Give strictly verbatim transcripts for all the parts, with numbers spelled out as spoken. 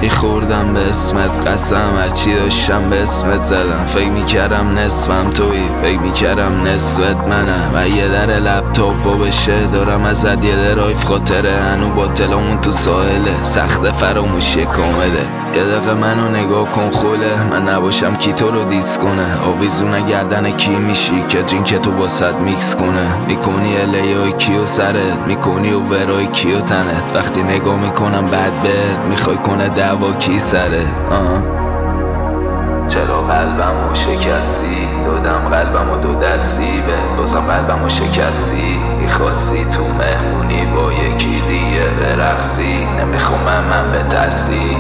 خوردم به اسمت قسم، هرچی داشتم به اسمت زدم. فکر میکردم نصفم تویی، فکر میکردم نصفت منم. و یه در لپتاپ و بشه دارم ازت یه درایف خاطره هنو با تلمون تو ساحله. سخت فراموشی کامله. یه دقیقه منو نگاه کن خوله، من نباشم کی تو رو دیس کنه. آویزونه گردن کی میشی که درینک تو باسد میکس کنه. میکنی الیای کیو سرت، میکنی و برای کیو تنت. وقتی نگاه میکنم بد بهت میخوای کنه دعوا کی سره. آه چرا قلبمو شکستی؟ دادم قلبمو دو دستی به بازم قلبمو شکستی. میخواستی تو مهمونی با یکی دیگه برقصی. نمیخوام من بترسی،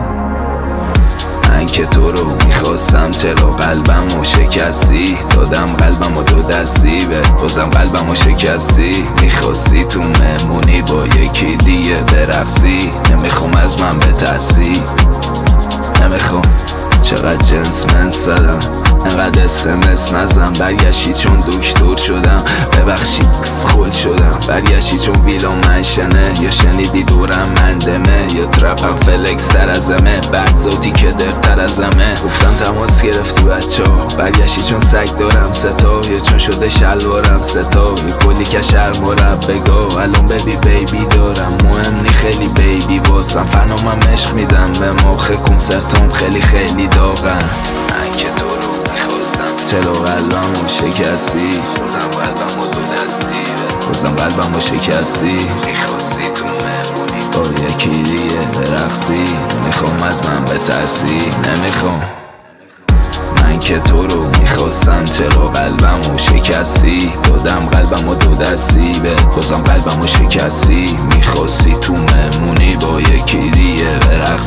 من که تو رو میخواستم چرا قلبمو شکستی. دادم قلبمو دو دستی به بازم قلبمو شکستی. میخواستی تو مهمونی با یکی دیگه برقصی. نمیخوام از من بترسی، نمیخوام. چقدر جنس من زدم، انقدر اسمس نزم. برگشتی چون دکتر شدم، ببخشید خود شدم. برگشتی چون ویلا منشنه، یا شنیدی دورم مندمه، یا ترپم فلکس تر ازمه. بعد ذاتی که درتر ازمه. گفتم تماس گرفتی بچه ها. برگشتی چون سگ دارم ستا، یا چون شده شلوارم ستا. یه کلی کشر مربگا، الان ببی بیبی دارم. مهم نی خیلی بیبی واسم، فنامم عشق میدم به مخ کنسرتام خیلی خیلی داغن. من که تو رو میخواستم چرا قلبمو شکستی. بازم قلبمو دو دستی بازم قلبمو شکستی. میخواستی تو مهمونی با یکی دیگه برقصی. نمیخوام از من بترسی، نمیخوام. من که تو رو میخواستم چرا قلبمو شکستی. دادم قلبمو دو دستی بهت بازم قلبمو شکستی. میخواستی تو مهمونی با یکی دیگه برقصی.